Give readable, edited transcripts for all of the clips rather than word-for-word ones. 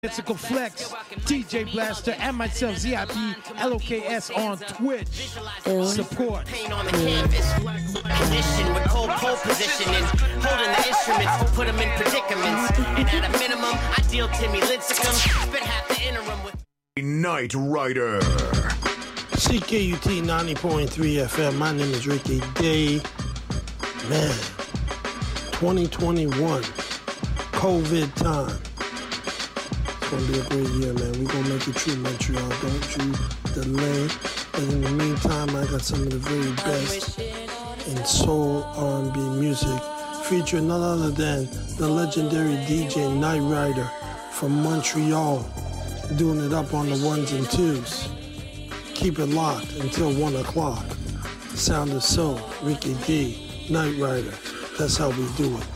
Mystical Flex, DJ Blaster, and myself, ZIP, LOKS on Twitch. Support. Paint on the canvas. Condition with cold pole positioning. Holding the instruments, put them in predicaments. And at a minimum, I deal Timmy Lincecum. Spent half the interim with Night Rider. CKUT 90.3 FM. My name is Ricky Day. Man, 2021, COVID time. It's gonna be a great year, man. We're gonna make it true, Montreal. Don't you delay. But in the meantime, I got some of the very best in soul R&B music, featuring none other than the legendary DJ Night Rider from Montreal, doing it up on the ones and twos. Keep it locked until 1 o'clock. Sound of Soul, Ricky D, Night Rider. That's how we do it.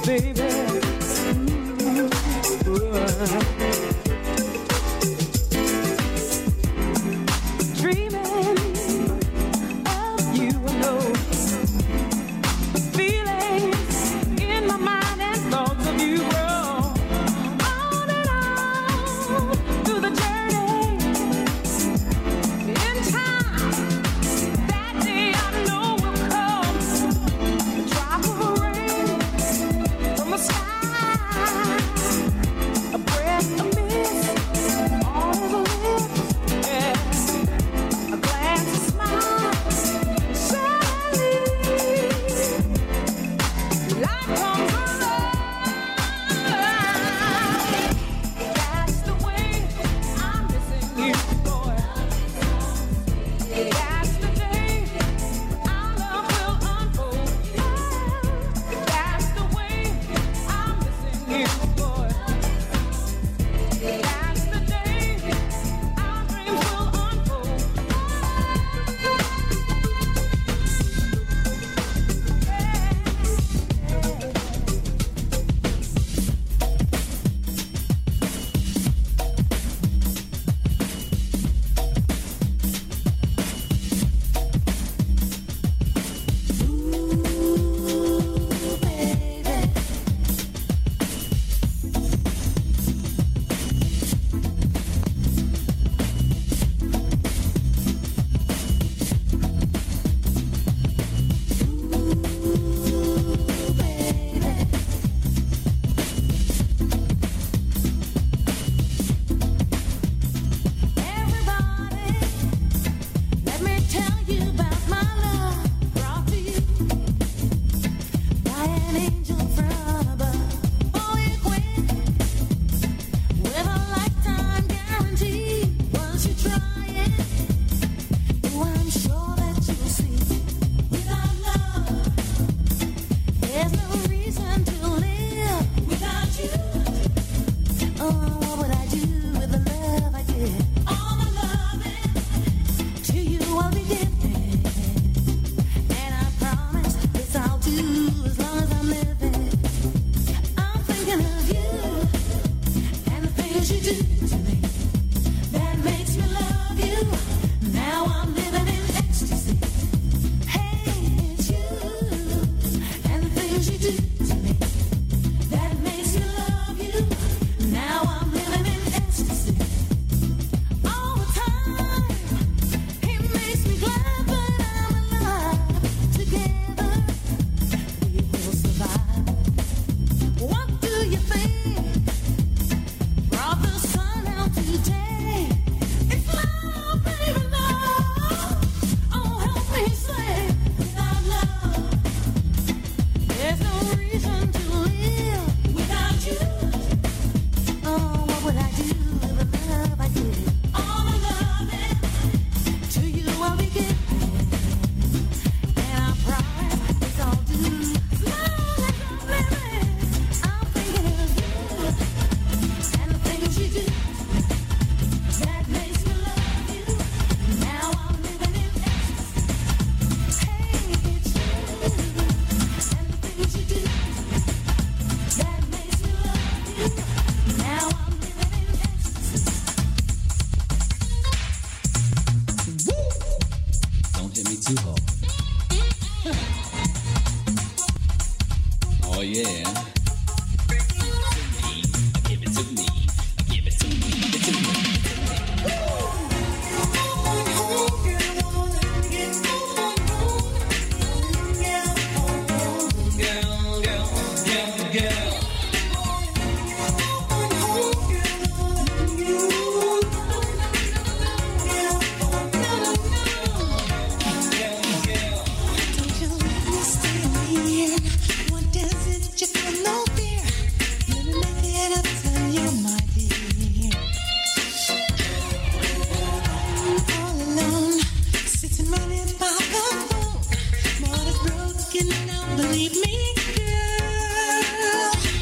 Believe me, girl.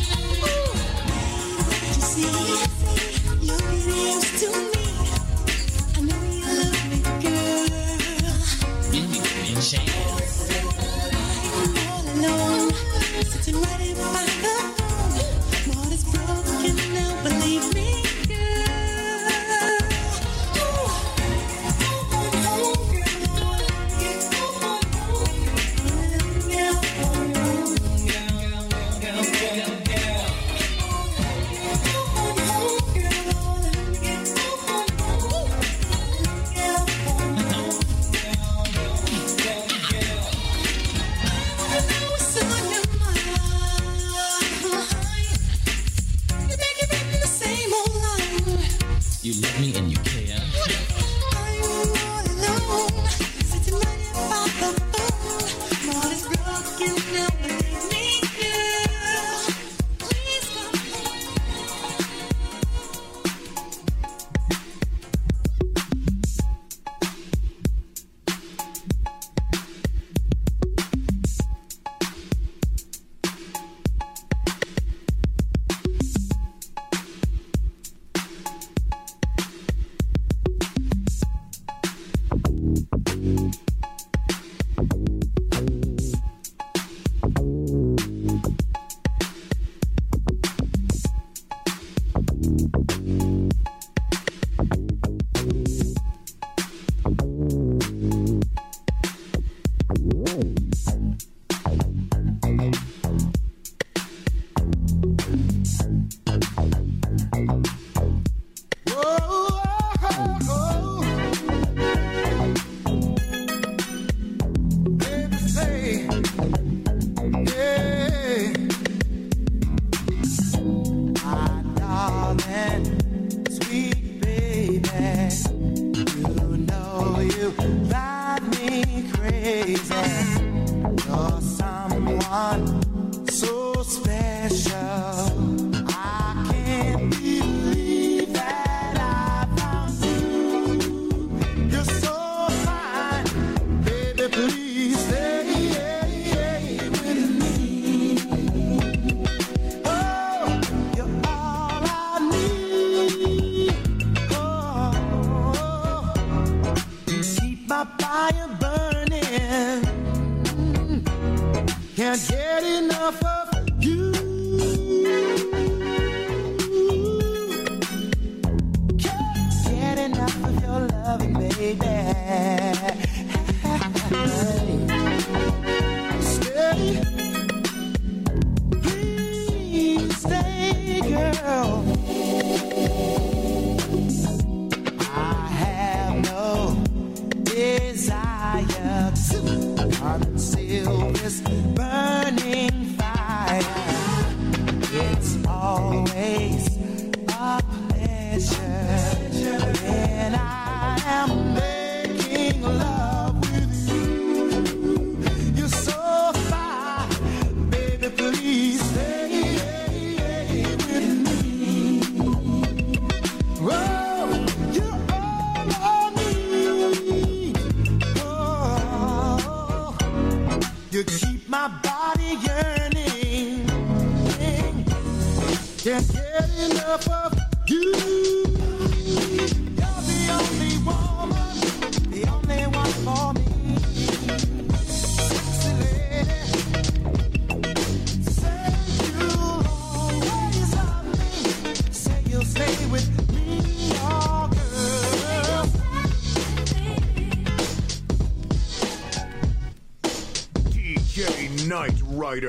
Night Rider.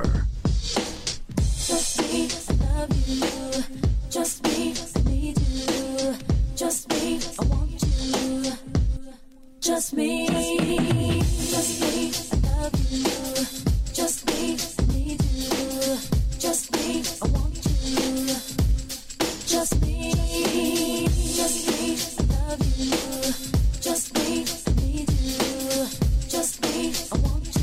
Just me, just love you. Just me, just need you. Just me, I want you. Just me, just me, just love you. Just me, just need you. Just me, I want you. Just me, just me, just love you. Just me, just need you. Just me, I want you.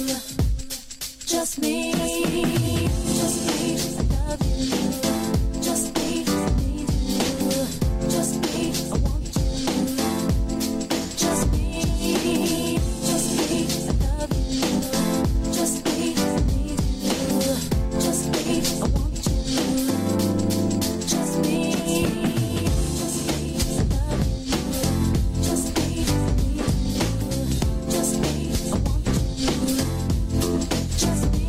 Just me, just love you. Just me, just need you. Just me, I want you. Just me, just love you. Just me, just need you. Just me, I want you. Just me, just love you. Just me, just need you. Just me, I want you. Just me,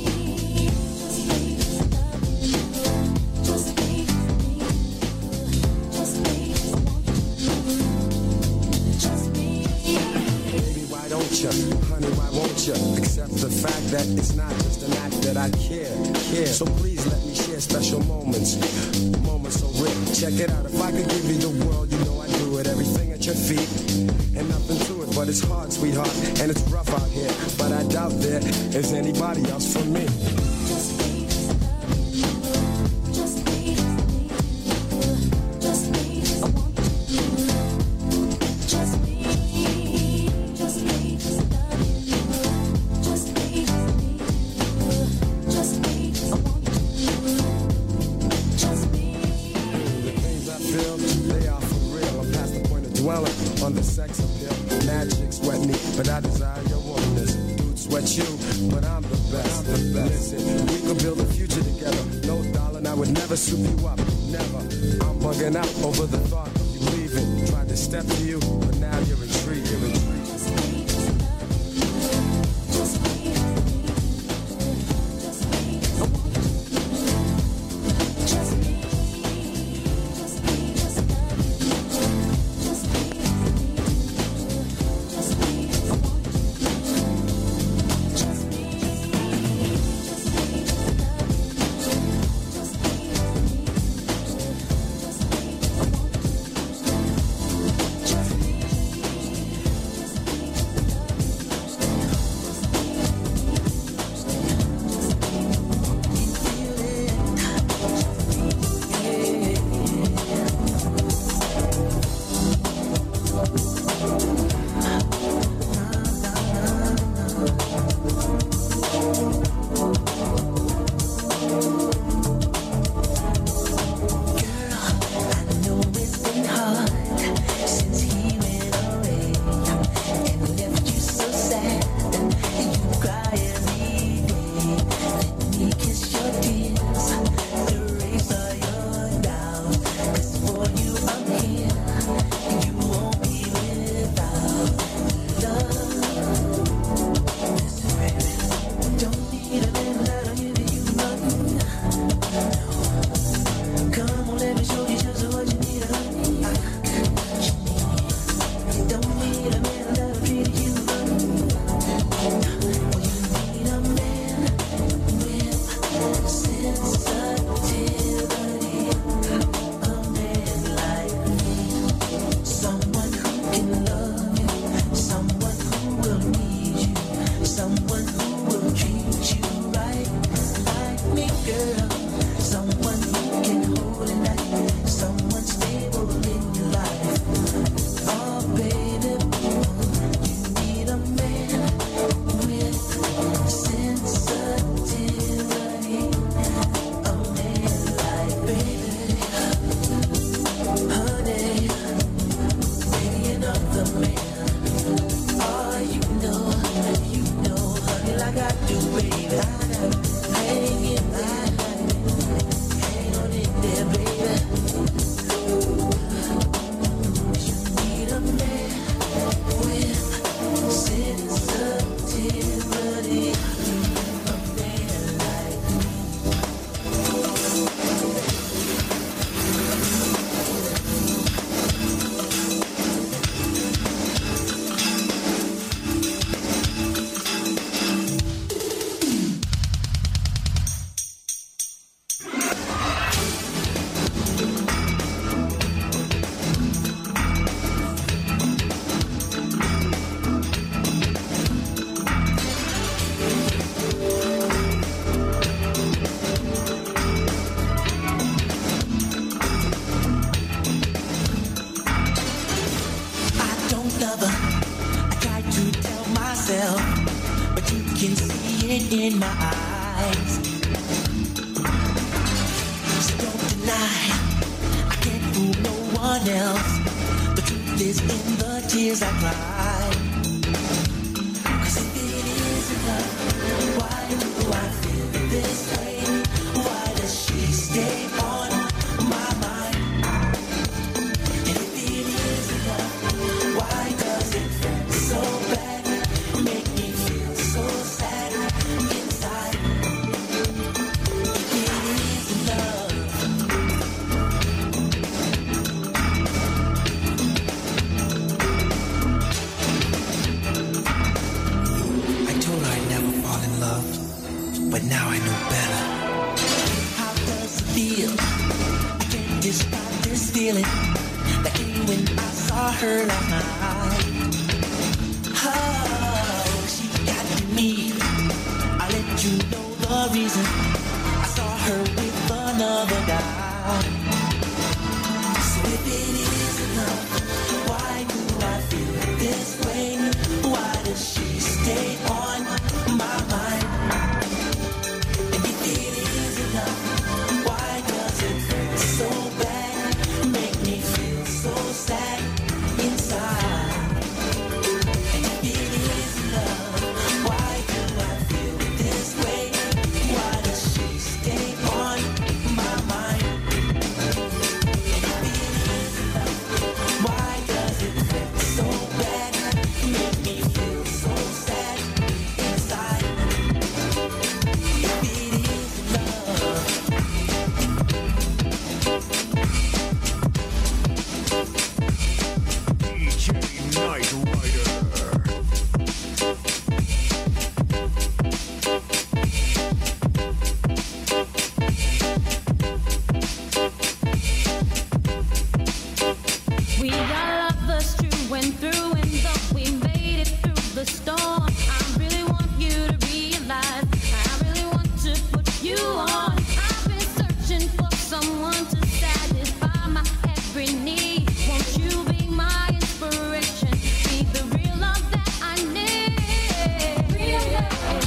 honey, why won't you accept the fact that it's not just an act that I care. So please let me share special moments so real. Check it out, if I could give you the world, you know I do it. Everything at your feet and nothing to it, but it's hard, sweetheart, and it's rough out here. But I doubt there is anybody else for me. On the sex appeal, magic sweat me, but I desire your warmness. Dude, sweat you, but I'm the best. Listen, we could build a future together. No, darling, I would never soup you up, never. I'm bugging out over the thought of you leaving. Tried to step to you, but now you're retreating. lie. I can't fool no one else. The truth is in the tears I cry. 'Cause if it isn't love, why do I feel this way? Why does she stay on my mind? And if it isn't love, why does it hurt so bad? Make me feel so sad inside. If it isn't love. I told her I'd never fall in love, but now I know better. How does it feel? I can't describe this feeling that came when I saw her last night. Oh, she got me. I'll let you know the reason. I saw her with another guy. So if it isn't love, why do I feel this way? Why does she stay on my mind? And if it isn't love, why does it hurt so bad? Make me feel so sad inside. And if it isn't love, why do I feel this way? Why does she stay on my mind? And if it isn't love, why does it hurt so bad? Make me feel so sad inside. If it isn't love. DJ Night Rider. We are lovers true and through, and though we made it through the storm, I really want you to realize, I really want to put you on. I've been searching for someone to satisfy my every need. Won't you be my inspiration? Be the real love that I need. Real love.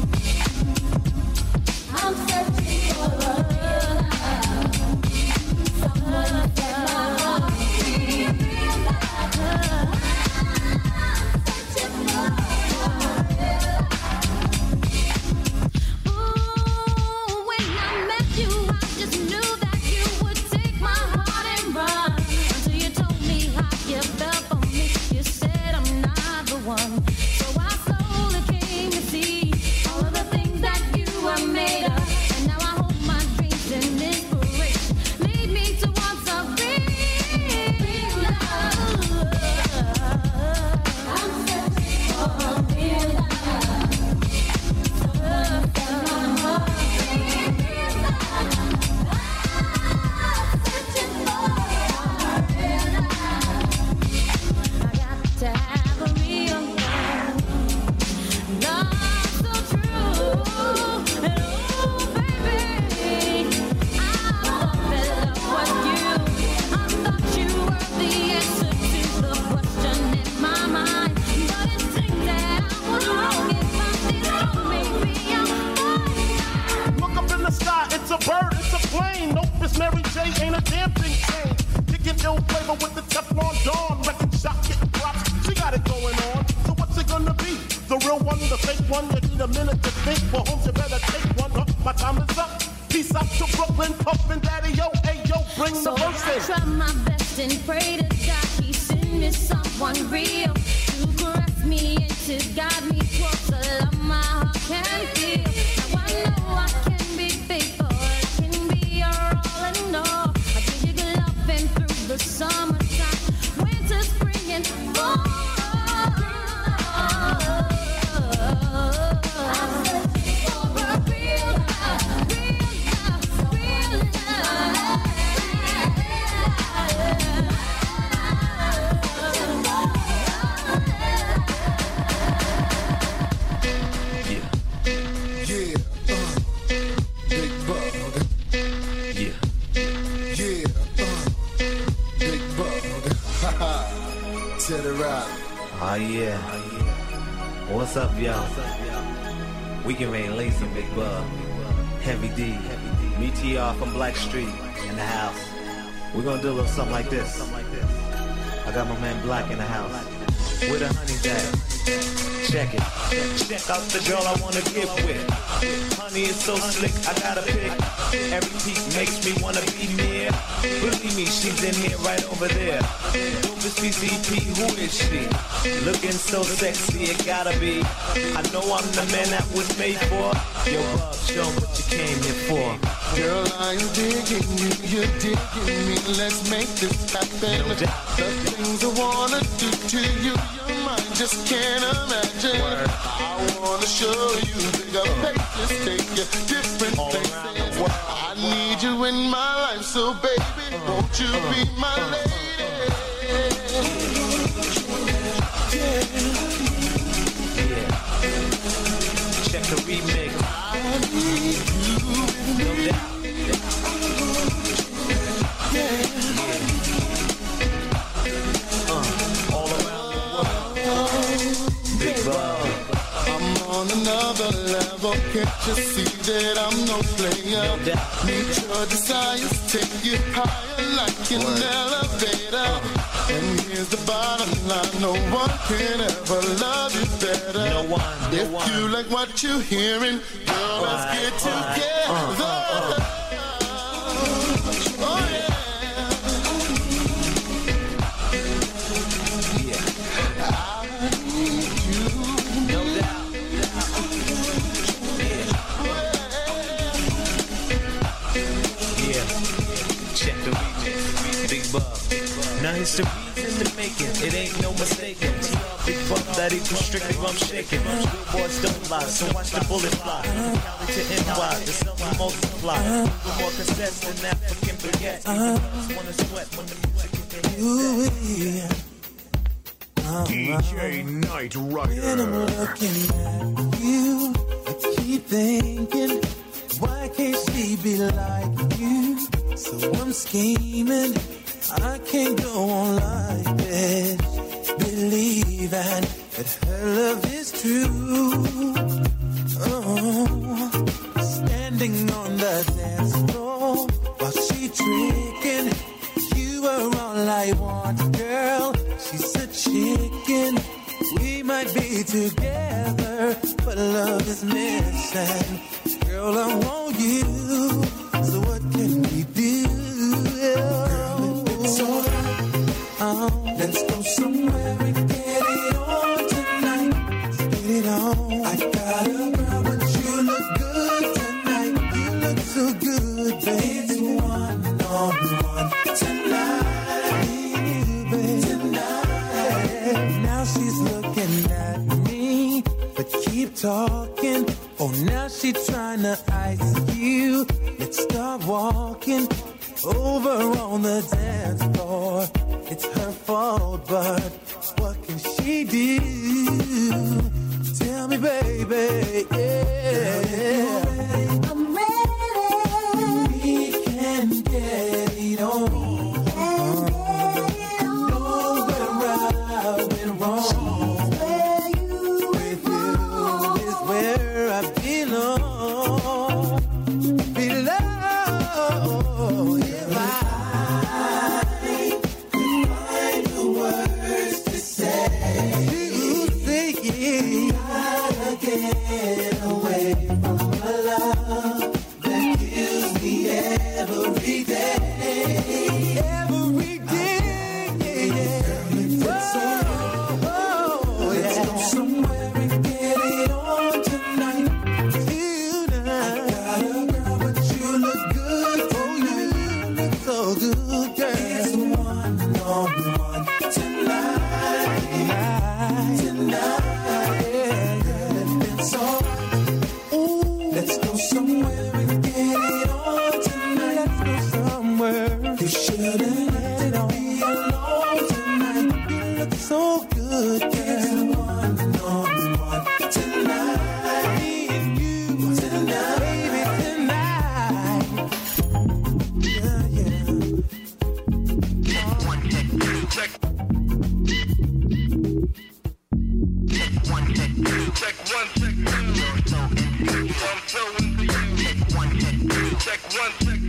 I'm searching for a real love. Someone that my heart real love. I'm searching for a real love. Ooh, when I met you, I just knew that you would take my heart and run. Until you told me how you felt for me, you said I'm not the one. So I slowly came to see all of the things that you were made of. And now I hope my dreams and inspiration lead me towards a real love. I'm searching for a real love. My heart, real love. I'm searching for a real love. I got to have a real love. Love so true. And oh, baby, I thought that love was you. I thought you were the answer to the question in my mind. But it seems that I was wrong. If I did wrong, maybe I'm fine. Look up in the sky, it's a bird, it's a plane. Nope, it's Mary J, ain't a damn thing changed. Kicking ill flavor with the Teflon Dawn. Wrecking shot, getting props, she got it going on. So what's it gonna be? The real one, the fake one? You need a minute to think. For homes, you better take one. My time is up. Peace out to Brooklyn, Puffin' Daddy, yo, hey, yo, bring So the verse I in. try my best and pray to God He send me someone real to caress me and to guide me towards the love my heart can feel. Now I know I can be faithful, I can be your all and all. I give you good loving through the summertime, winter, spring, and fall. I'm searching for a real love, real love, To the rock. Oh yeah. What's up, y'all? We can make lace some big bug. Heavy D, me TR from Black Street in the house. We're gonna do a little something like this. I got my man Black in the house. With a honey bag. Check it. Check out the girl I wanna get with. Honey is so slick, I gotta pick. Every peak makes me wanna be near. Believe me, she's in here right over there. Dopest PCP, who is she? Looking so sexy, it gotta be. I know I'm the man that was made for. Yo, Bob, show 'em what you came here for. Girl, I'm digging you, you're digging me. Let's make this happen. No doubt. The things I wanna do to you, your mind just can't imagine. Word. I wanna show you bigger places, take you different All places. around the world. I need you in my life, so baby, won't you be my lady? Yeah. Check the remix. I need you with me. No doubt. All around the world. Big Bob. I'm on another level. Can't you see that I'm no player? Meet your desires, take you higher like an elevator. And here's the bottom line: no one can ever love you better. No one. If you like what you're hearing, girl, let's get together. Oh yeah. No doubt. Yeah. Check the remix. Big Bob. Now here's the reason to make it. It ain't no mistaking. Big Bob that equals strictly rum shaking. Good boys don't lie, so watch the bullet fly. Cali to NY, the sun will multiply. With more cassettes than African baguette. Just wanna sweat when the music is DJ Night When I'm Rider. looking at you, I keep thinking, why can't she be like you? So I'm scheming, I can't go on like this, believing that her love is true. Oh, standing on the dance floor while she tricking, you are all I want, girl. She's a chicken. We might be together, but love is missing. Girl, I want you. So what can we do? Girl, if it's alright, let's go somewhere and get it on tonight. Let's get it on. I got a girl, but you look good tonight. You look so good, baby. It's one-on-one tonight. Now she's looking at me, but keep talking. Oh, now she trying to ice you. Let's start walking over on the dance floor. It's her fault, but what can she do? Tell me, baby, yeah. I'm ready. We can get it on. Check one, check two. check one, check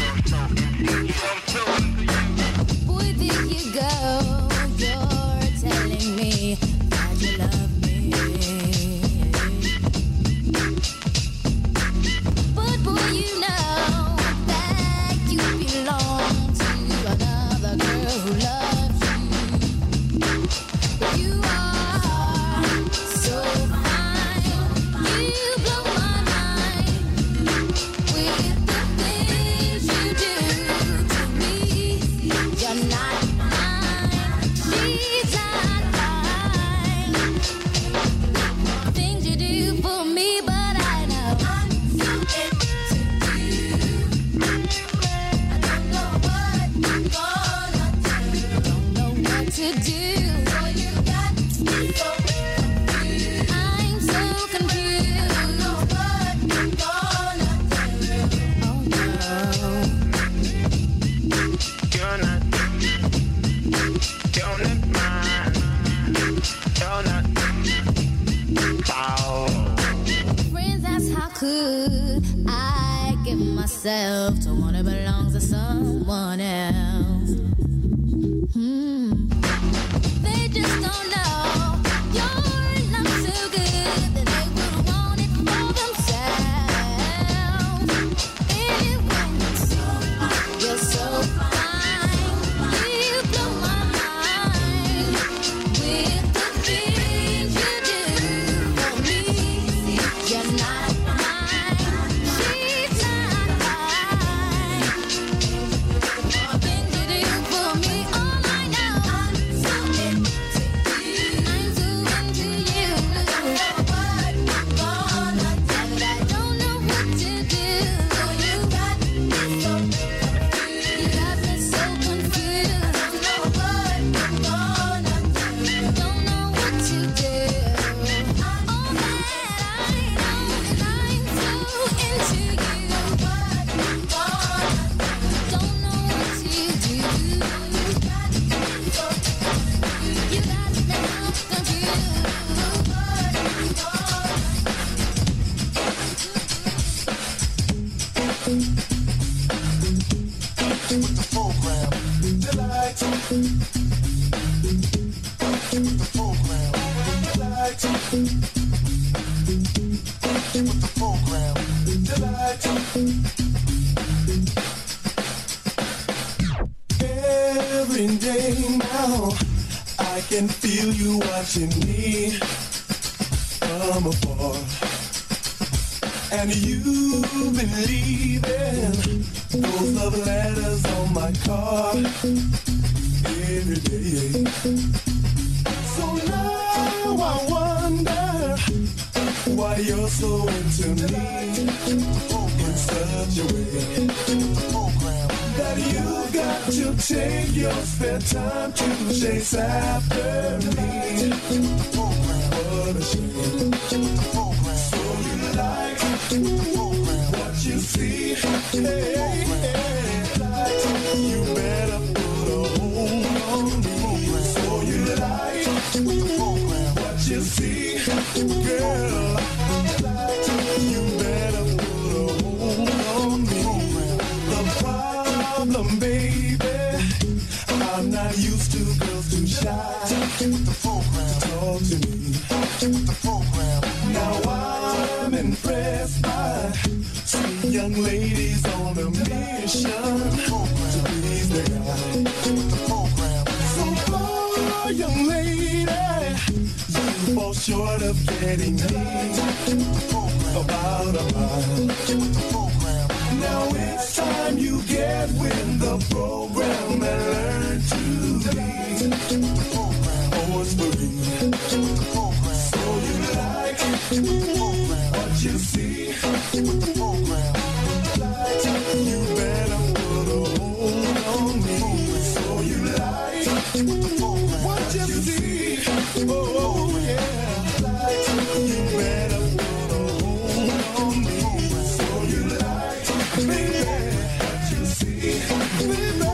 two. Boy, there you go. You're telling me that you love me. But boy, you know that you belong to another girl who loves you. You are so fine. You blow my mind with the things you do to me. You're not mine. She's not mine. Things you do for me, but I know I'm so into you. I don't know what I'm gonna do. Don't know what to do. Boy, you got me so confused. I'm so confused. I don't know what I'm gonna do. Oh no. You're not mine. You're not. Oh. Friends ask how could I give myself to one that belongs to someone else. They just don't know you're not so good that they would want it for themselves. Anyway, you're so fine. You blow my mind with the things you do for me. You're not mine. She's not mine. Things you do for me, all I know. I'm so into you. I'm so into you. I don't know what I'm gonna do. I don't know what to do. You got me so confused. You got me so confused. I don't know what I'm gonna do. Don't know what to do. All that I know is I'm so into you. What I'm gonna do. Don't know what to do. You got me so confused. You got me so confused. With the program, delight. With the program, delight. With the program, delight. Every day now, I can feel you watching me from afar. And you've been leaving those love letters on my car every day. So now I wonder why you're so into me in such a way that you've got to take your spare time to chase after me. What a shame. So you like what you see. Hey, you better put a hold on me. So you like what you see, girl. You better put a hold on me. The problem, baby, I'm not used to girls too shy to talk to me. Now I'm impressed by sweet young ladies on a mission to please their guy. So poor young lady, you fall short of getting me about a mile. Now it's time you get with the program and learn to lead. Oh, it's for me. So you like what you see. You better put a hold on me. So you like what you see. Oh, yeah. You better put a hold on me. So you like, baby, what you see. Baby,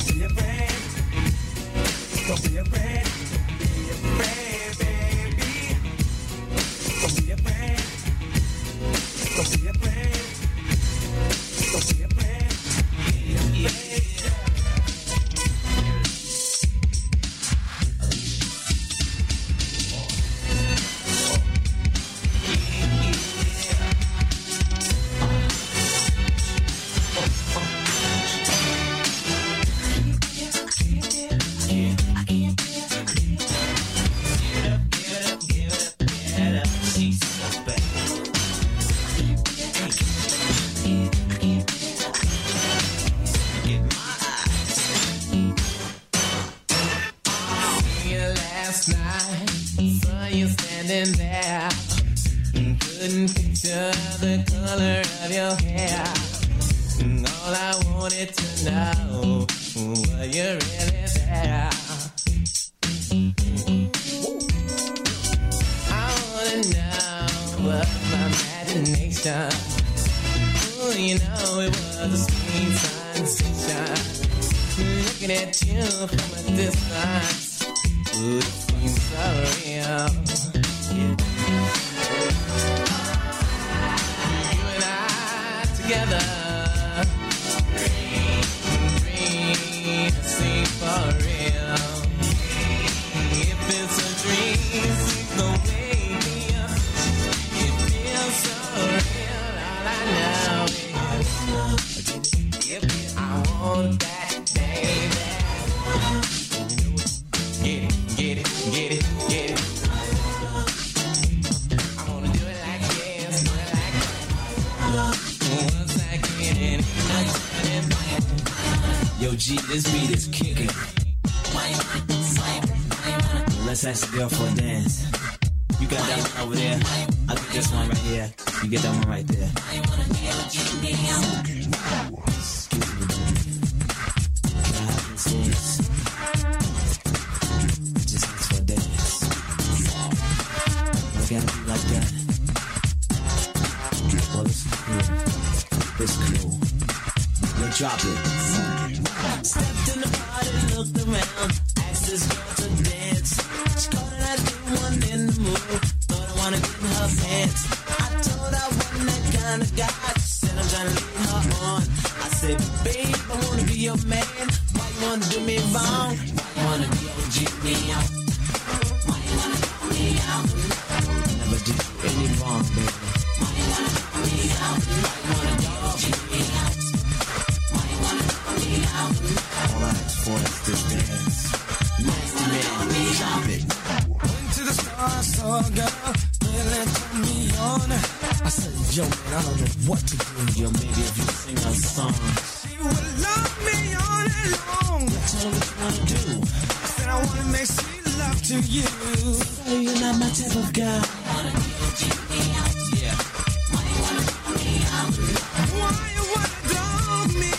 Don't be afraid. Don't be afraid. Be afraid, baby. Don't be afraid. Don't be afraid. Don't be afraid. Be afraid. Yo, G, this beat is kicking. Let's ask the girl for a dance. You got that one over there. I got this one right here. You get that one right there. Excuse me, can I have this dance? Just ask for a dance. I gotta be like that. Well, it's cool. It's cool. Yo, drop it. Stepped in the party, looked around, asked this girl to dance. She called it, I did one in the mood. Thought I wanna get in her pants. I told her I wasn't that kind of guy. She said I'm trying to lead her on. I said, babe, I wanna be your man. Why you wanna do me wrong? Why you wanna be OG me out? Why you wanna throw me out? Never do any wrong, baby. Why you wanna throw me out? Why you wanna be OG me out? All I ask for is this dance. Nasty man, drop it. Went to the store, I saw a girl, really turned me on. I said, yo, man, I don't know what to do. Yo, maybe if you sing a song, she would love me all day long. Tell her what you wanna do. I said, I wanna make sweet love to you. So you're not my type of guy. Wanna be OG me out. Yeah. Why you wanna throw me out? Why you wanna dog me?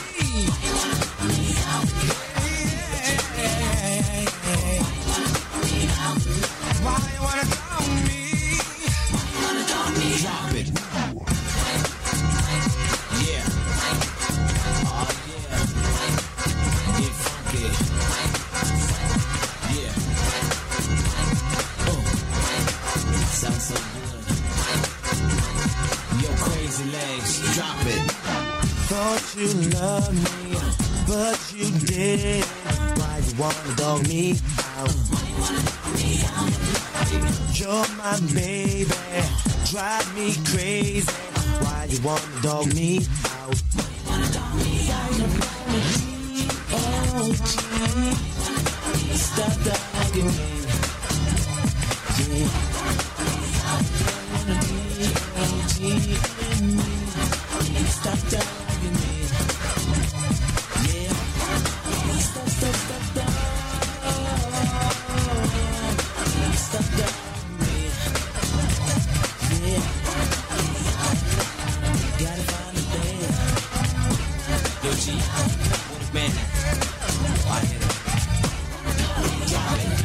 Why you wanna dog me? Drop it. Yeah. Oh yeah. Get funky. Yeah. Sounds so good. Yo, crazy legs. Drop it. Thought you loved me, but you didn't. Why you wanna dog me out? You're my baby, drive me crazy. Why you wanna dog me out? Why you wanna dog me out? Oh, gee, stop dogging me. Yeah. I wanna be OG in me. Stop dogging me. Yeah. Stop, stop, stop, stop. Stop dogging me. Yeah. Gotta find a bed. Yo, G, what a man. I hit it. Drop it.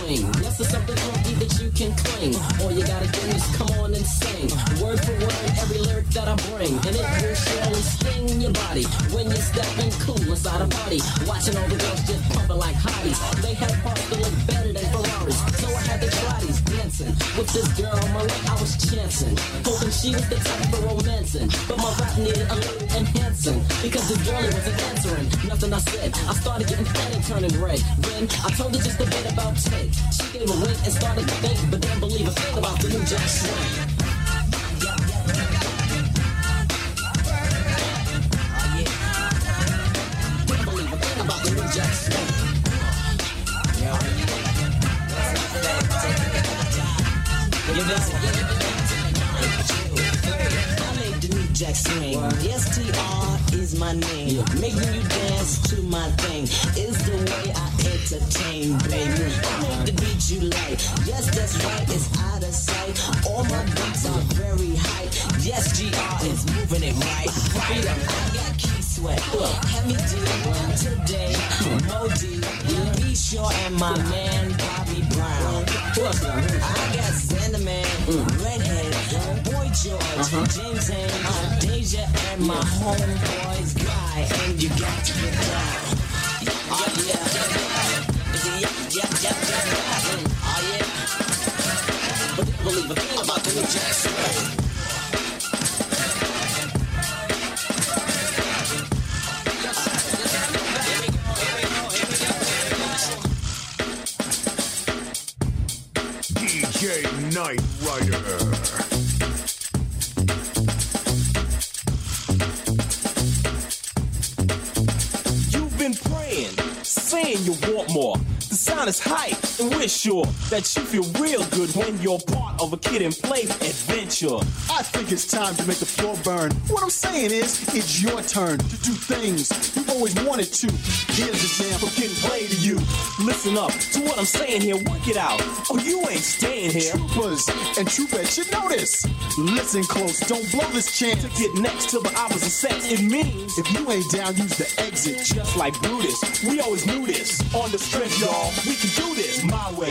swing. Yes, it's something funky that you can cling. All you gotta do is come on and sing. Word for word, every lyric that I bring. And it will surely sting your body when you're stepping cool inside a party. Watching all the girls just pumping like hotties. They had parts that look better than Ferraris. So I had the try dancing. With this girl on my lap, I was chancing. Hoping she was the type for romancing. But my rap needed a little enhancing. Because this girlie wasn't answering nothing I said. I started getting fat and turning red. Then I told her just a bit about Ted. She gave a wink and started to think, but didn't believe a thing about the New Jack Swing. Didn't believe a thing about the New Jack Swing. I made the New Jack Swing. STR is my name. Making you dance to my thing is the way I entertain, baby. I make the beat you like. Yes, that's right, it's out of sight. All my beats are very high. Yes, GR is moving it right. Right, I got key sweat. Heavy D today. Modi, Be Sure, and my man Bobby Brown. I got Xanaman, Redhead, Boy George, James and Deja, and my homeboys Guy. And you got to get down. Oh yeah. Oh yeah. But they believe a thing about the New Jack Swing. DJ Night Rider. You've been praying, saying you want more. The sound is hype, and we're sure that you feel real good when you're part of a Kid and Play adventure. I think it's time to make the floor burn. What I'm saying is, it's your turn to do things you've always wanted to. Here's the jam for Kid and Play to you. Listen up to what I'm saying here, work it out, or you ain't staying here. Troopers and troopettes should know this. Listen close, don't blow this chance. To get next to the opposite sex, it means if you ain't down, use the exit. Just like Brutus, we always knew this. On the strip, y'all, we can do this my way.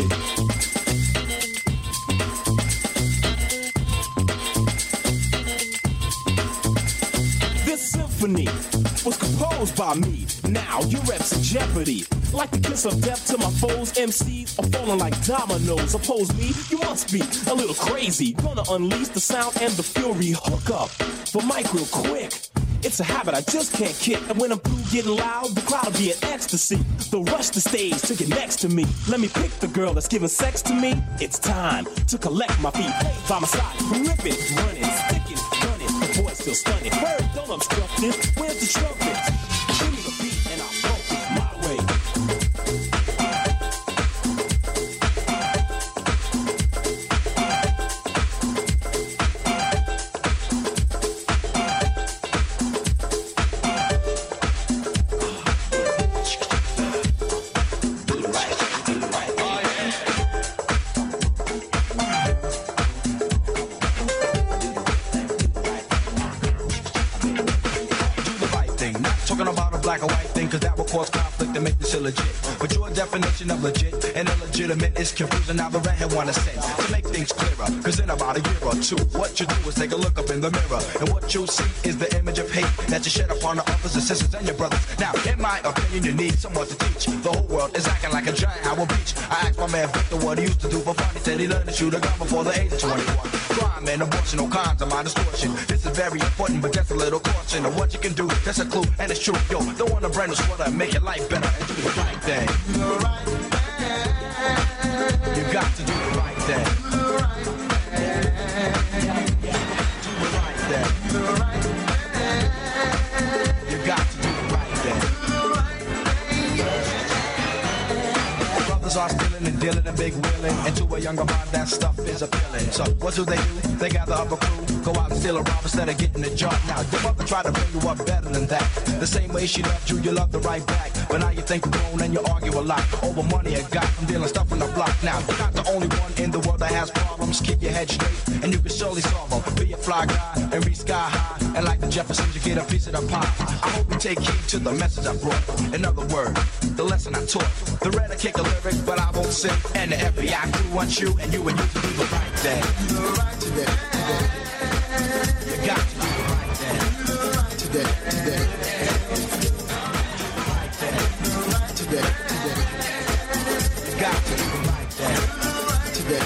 This symphony was composed by me. Now your reps in jeopardy. Like the kiss of death to my foes, MCs are falling like dominoes. Oppose me, you must be a little crazy. Gonna unleash the sound and the fury. Hook up the mic real quick. It's a habit I just can't kick. And when I'm through getting loud, the crowd will be in ecstasy. They'll rush the stage to get next to me. Let me pick the girl that's giving sex to me. It's time to collect my feet. By my side, ripping, running, sticking, gunning. The boy's still stunning. Bird, don't obstruct this. Where's the trumpet? Give me the beat and I'll roll it my way. Black or white thing, cause that will cause conflict and make this illegit. But your definition of legit and illegitimate is confusing. Now the redhead wanna say to make things clearer, cause in about a year or two, what you do is take a look up in the mirror, and what you'll see is the image of hate that you shed upon the others and sisters and your brothers. Now, in my opinion, you need someone to teach. The whole world is acting like a giant Howard Beach. I asked my man Victor what he used to do for fun. He said he learned to shoot a gun before the age of 21. Crime and abortion, all kinds of mind distortion. This is very important, but just a little caution of what you can do. That's a clue, and it's true. Yo, don't want a brand new sweater and make your life better and do the right thing. Do the right thing. You got to do the right thing. Do the right thing. Do the right thing. Do the right thing. You got to do the right thing. Do the right thing. Brothers are stealing and dealing and big wheeling, and to a younger mind that stuff is appealing. So what do? They gather up a crew Go out and steal a rob instead of getting the job. Now, your mother tried to bring you up better than that. The same way she loved you, you loved her right back. But now you think you're grown and you argue a lot over money you got from dealing stuff on the block. Now, you're not the only one in the world that has problems. Keep your head straight and you can surely solve them. Be a fly guy and reach sky high. And like the Jeffersons, you get a piece of the pie. I hope you take heed to the message I brought. In other words, the lesson I taught. The red I kick a lyric, but I won't sing. And the FBI crew wants you and you to do the right thing. Do the right today. You got to do the right thing. Do the right today. Today. You got to do the right thing. Today.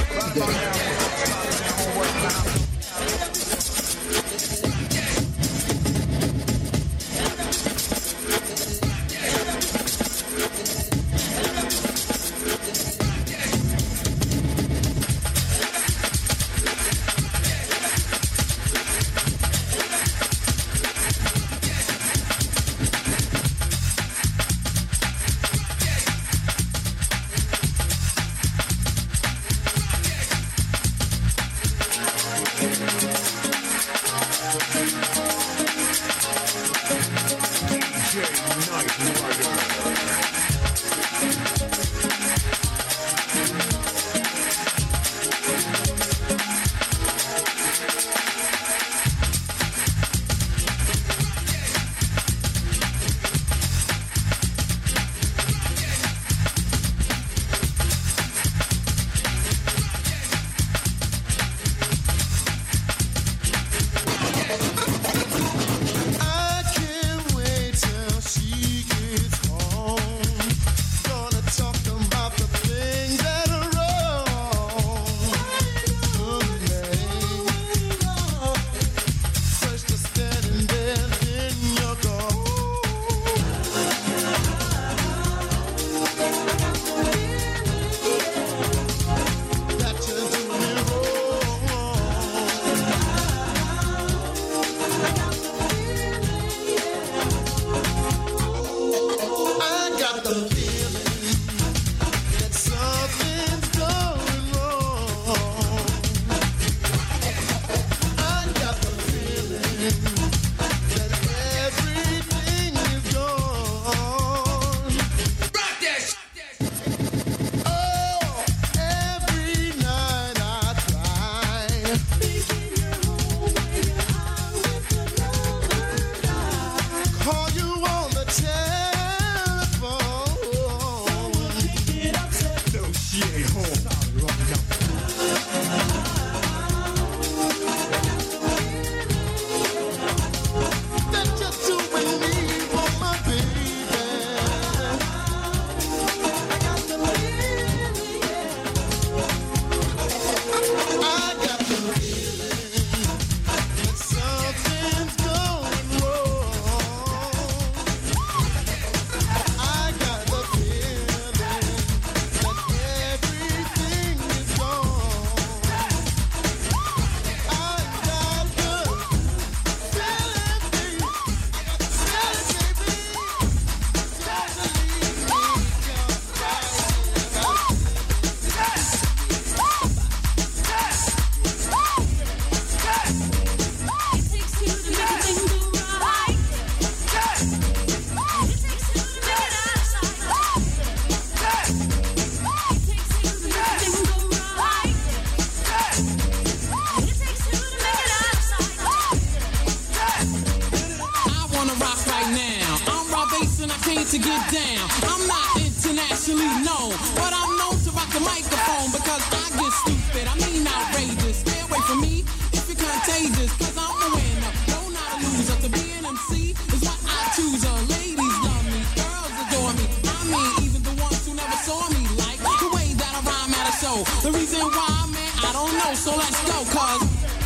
to get down. I'm not internationally known, but I'm known to rock the microphone because I get stupid. I mean outrageous. Stay away from me if you're contagious, cause I'm a winner, no not a loser. To be an MC is what I choose. Ladies love me, girls adore me. I mean even the ones who never saw me like the way that I rhyme at a show. The reason why, man, I don't know, so let's go, cause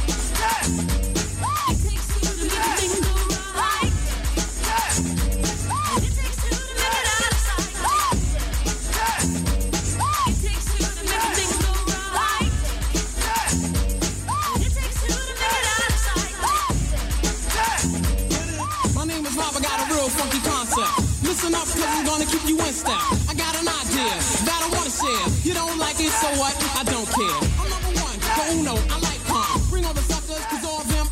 listen up, cause I'm gonna keep you in step. I got an idea that I wanna share. You don't like it, so what? I don't care. I'm number one, so uno, I like calm. Bring all the suckers, cause all of them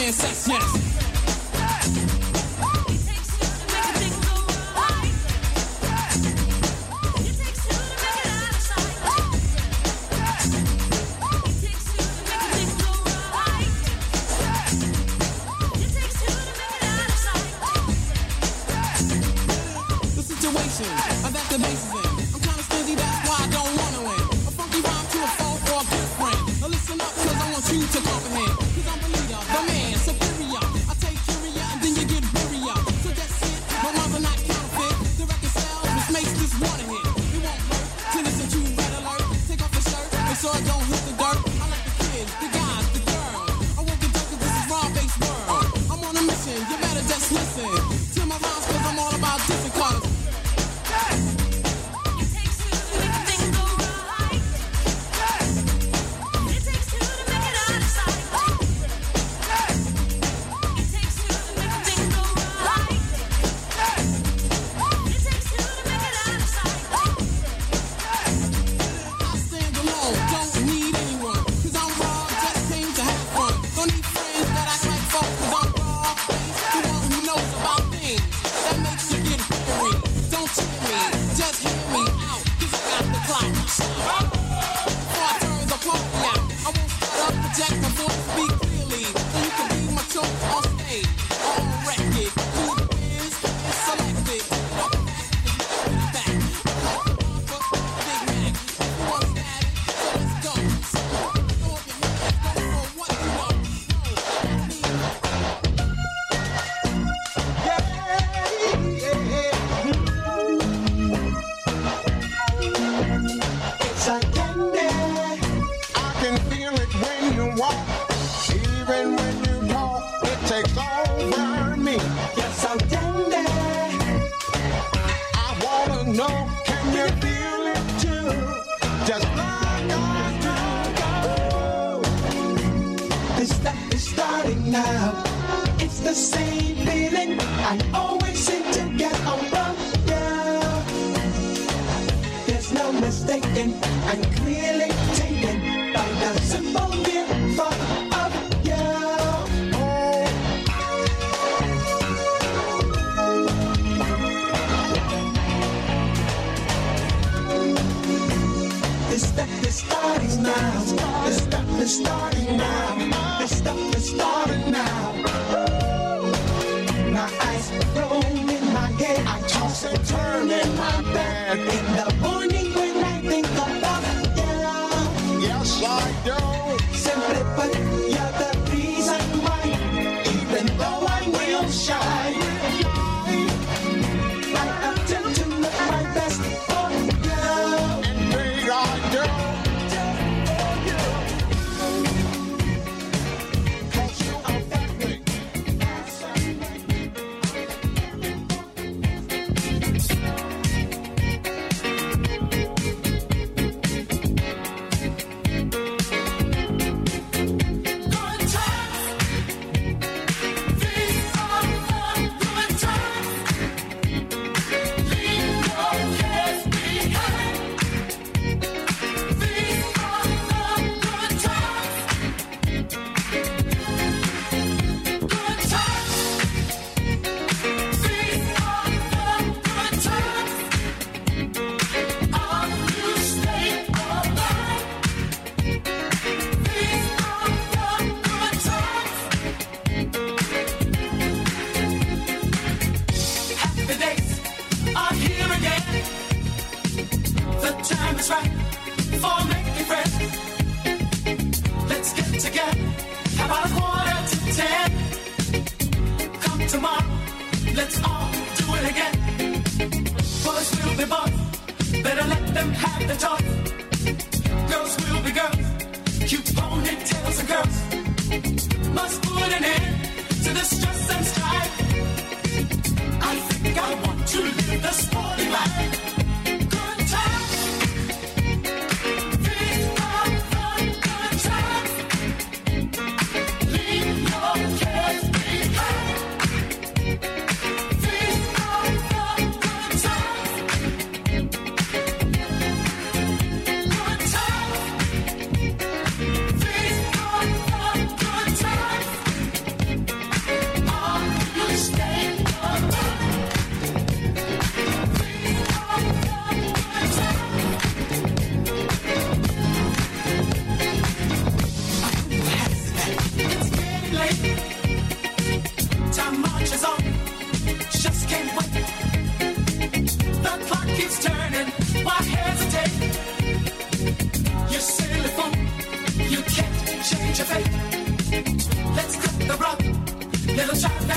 saying sex, yes. That the bass is in. I'm kinda stingy, that's why I don't wanna win. A funky rhyme to a foe or a good friend. Now listen up, cause I want you to comprehend. Cause I'm the leader, the man, superior. I take curia and then you get wearier. So that's it, my rhymes are not counterfeit. The record sells, which makes this one a hit. It won't hurt to listen to Red Alert. Take off the shirt, make sure it don't hit the dirt. I like the kids, the guys, the girls. I won't get cause this is raw-based world. I'm on a mission, you better just listen to my rhymes cause I'm all about different colors.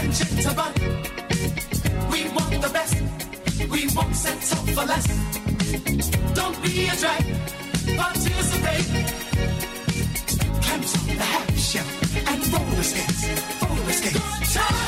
and gentlemen, we want the best. We won't settle for less. Don't be a drag, participate. Clamps on the happy show and roller skates, roller skates. Good time.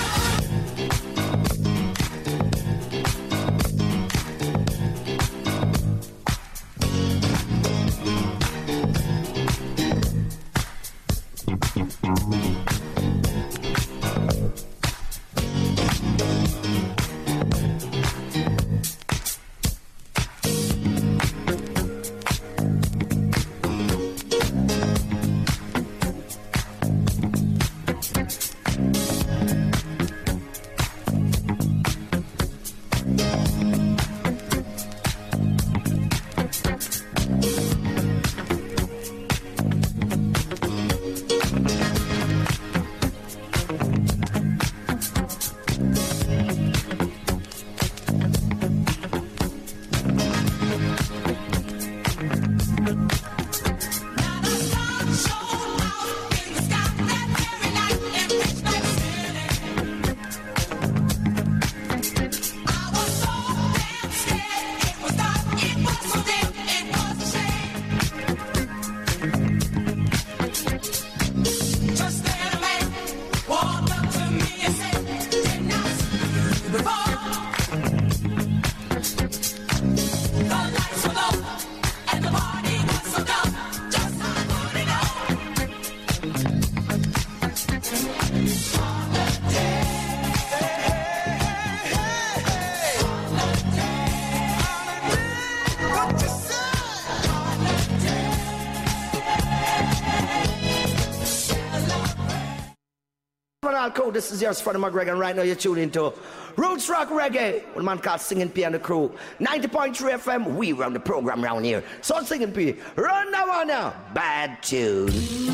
Crew, this is yours, Freddie McGregor, and right now you're tuning into Roots Rock Reggae with a man called Singing P and the crew. 90.3 FM, we run the program around here. So Singing P, run that one now. Bad tune.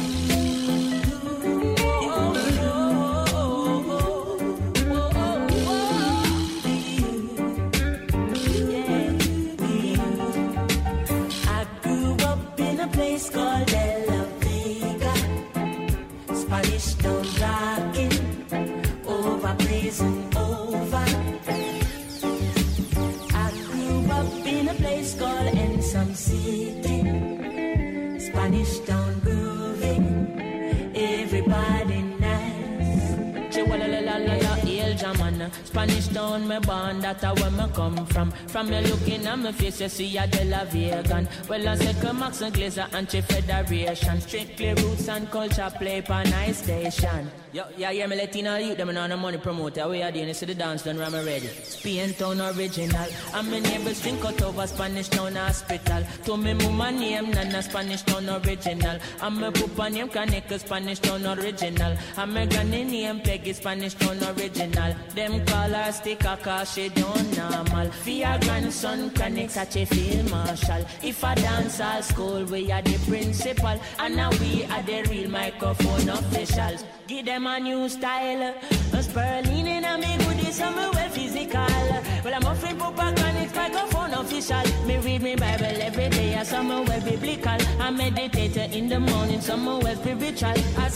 I grew up in a place called De La Vega, Spanish Town rocking, over blazing over. I grew up in a place called Ensom City, Spanish Town grooving, everybody nice. Spanish Town, me born, that's where me come from. From me looking at my face, you see a De La Vegan. Well, I say Max and Glazer Anti-Federation. Strictly roots and culture play for nice station. Yo, yeah, yeah, me Latino youth, them on the money promoter. We are doing this to the dance, done ram ready. Spain Town original. And my neighbors drink out over Spanish Town hospital. To me mama name, Nana Spanish Town original. And my papa name Kaneka Spanish Town original. And my granny name Peggy Spanish Town original. Them call her sticker cause she don't normal. For your grandson Kaneka catch Field Marshal. If I dance all school, we are the principal. And now we are the real microphone officials. Give them a new style. A Sperling in a me goodies, I'm well physical. Well, I'm offering Papa Connect microphone official. Me read me Bible every day, I'm well biblical. I meditate in the morning, some well spiritual.